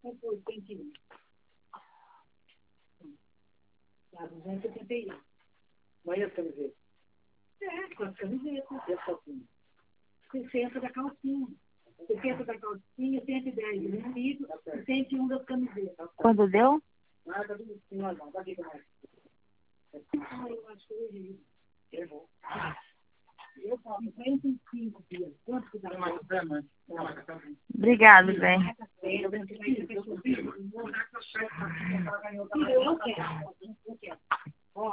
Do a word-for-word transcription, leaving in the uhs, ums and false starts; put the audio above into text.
duzentos e setenta e um. Olha as camisetas. É, com as camisetas. sessenta da calcinha. sessenta da calcinha, cento e dez do vestido e cento e um das camisetas. Quando deu? Ah, tá tudo assim, olha, tá aqui mais. Ah, eu acho que eu errei. Errou. Eu falo cinquenta e cinco dias. Quanto que dá mais? Obrigado, Zé. Eu quero.